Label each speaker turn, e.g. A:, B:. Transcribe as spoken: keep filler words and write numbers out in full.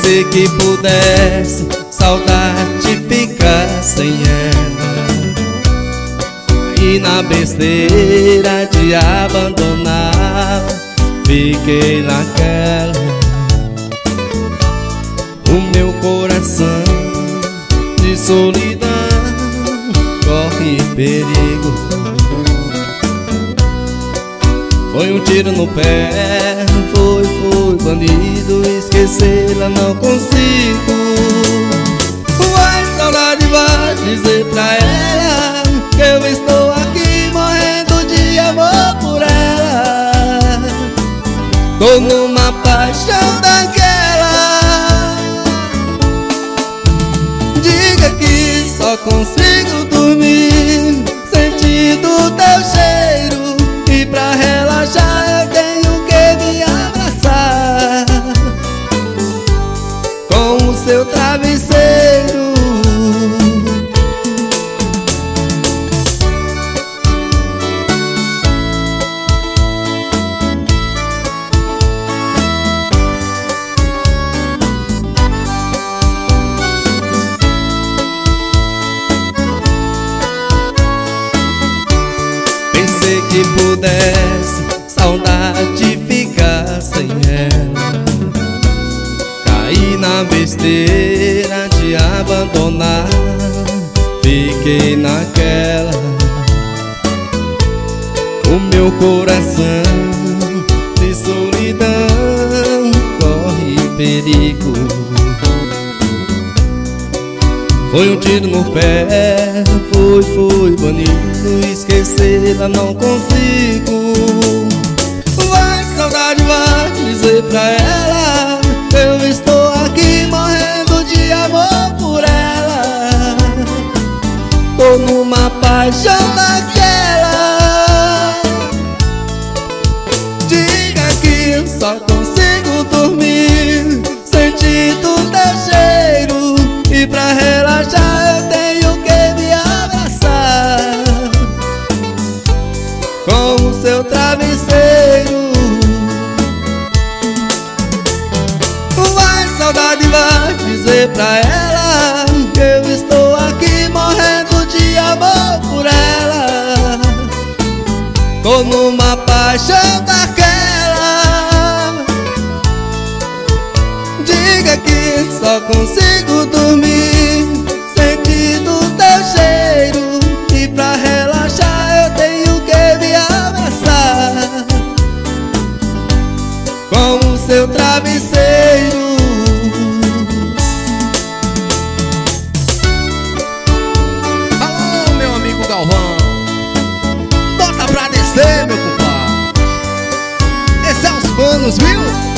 A: Pensei que pudesse saudade ficar sem ela, e na besteira de abandonar fiquei naquela. O meu coração de solidão corre perigo. Foi um tiro no pé, foi, foi bandido. Esquecê-la não consigo. Vai, saudade, vai dizer pra ela que eu estou aqui morrendo de amor por ela. Tô numa paixão daquela. Diga que só consigo dormir sentindo teu cheiro, e pra relaxar eu tenho que me abraçar com o seu travesseiro. Pensei que pudesse saudade ficar sem ela, caí na besteira de abandonar fiquei naquela. O meu coração de solidão corre perigo. Foi um tiro no pé, foi, foi bandido. Esquecê-la não consigo. Vai, saudade, vai dizer pra ela que eu estou aqui morrendo de amor por ela. Tô numa paixão daquela. Diga que só consigo dormir sentindo teu cheiro, e pra relaxar eu tenho que me abraçar com o seu travesseiro. Vai, saudade, vai dizer pra ela que eu estou aqui morrendo de amor por ela. Tô numa paixão daquela. Diga que só consigo dormir sentindo teu cheiro, e pra relaxar eu tenho que me abraçar com o seu travesseiro.
B: Alô, meu amigo Galvão, bota pra descer, meu compadre. Esse é os panos, viu?